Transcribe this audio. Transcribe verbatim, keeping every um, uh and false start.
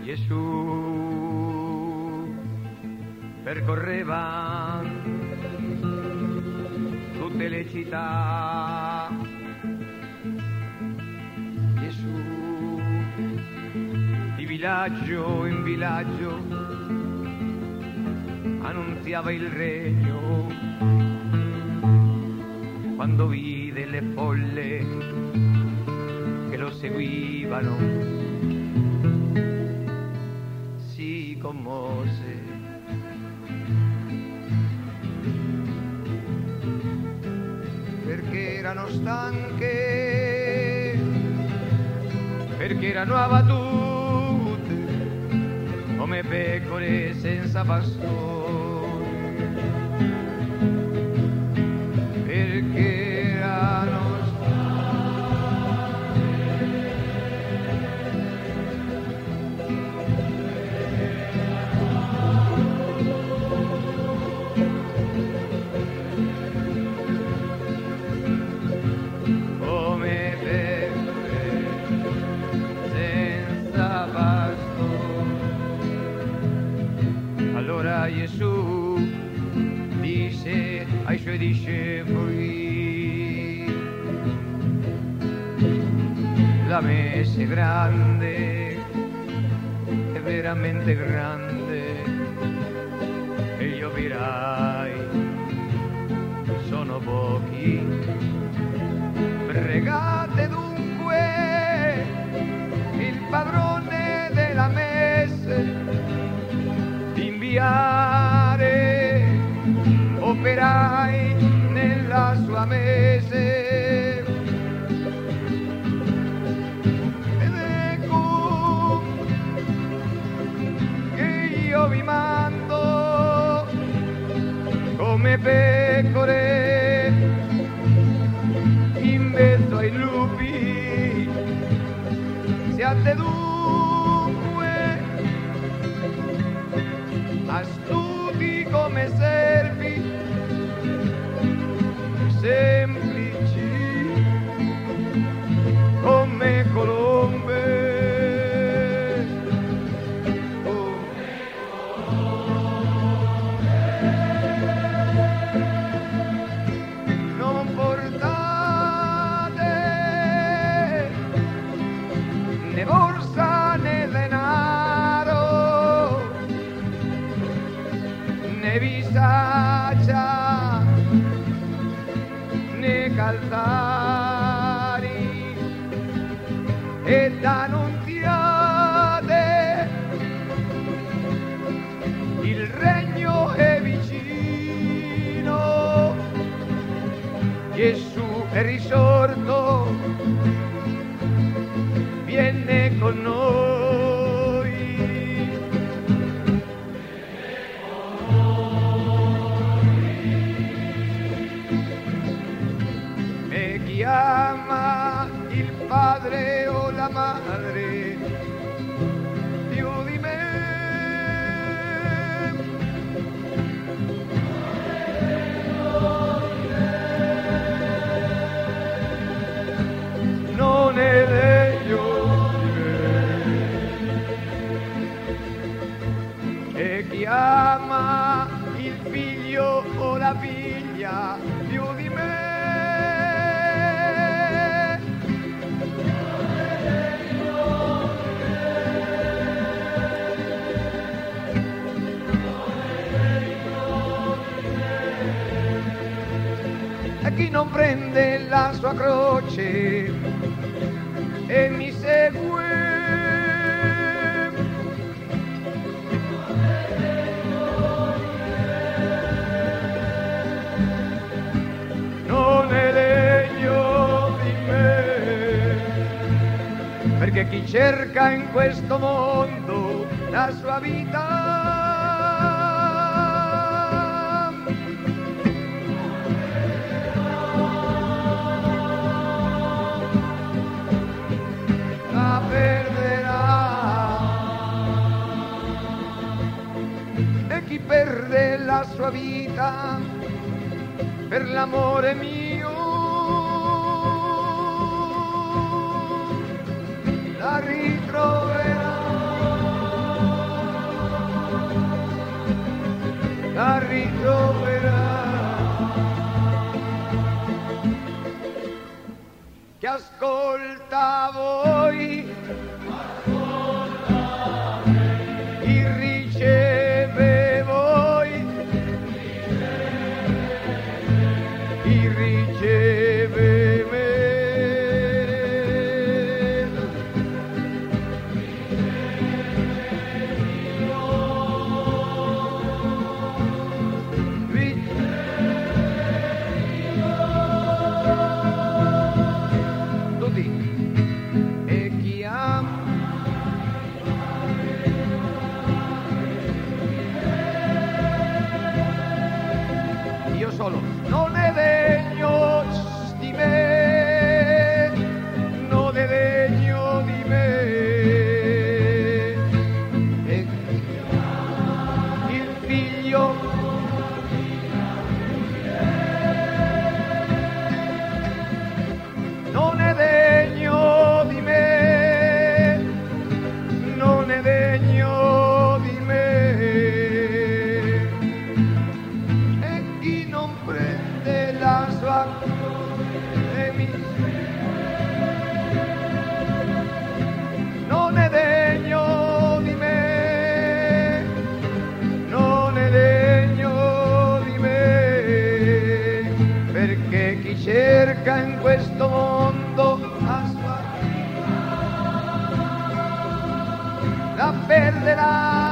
Gesù percorreva tutte le città. Gesù di villaggio in villaggio annunziava il regno. Quando vide le folle che lo seguivano, si commosse. Perché erano stanche, perché erano abbattute come pecore senza pastore, perché erano come pecore senza pastore. Allora Gesù disse ai suoi discepoli: la messe è grande, è veramente grande, e gli operai sono pochi. Pregate dunque il padrone della messe di inviare operai nella sua messe. Ed ecco che io vi mando come pecore in mezzo ai lupi. Siate dunque astuti come serpi, semplici come colombe. Non portate né borsa né denaro, né bisaccia né calzari, ed annunziate il regno è vicino. Gesù è risorto, viene con noi. E chi ama il padre o la madre più di me non è degno di me. E chi ama il figlio o la figlia più di me e chi non prende la sua croce e mi segue non è degno di me. Perché chi cerca in questo mondo la sua vita perde la sua vita per l'amore mio, la ritroverà. la perderà.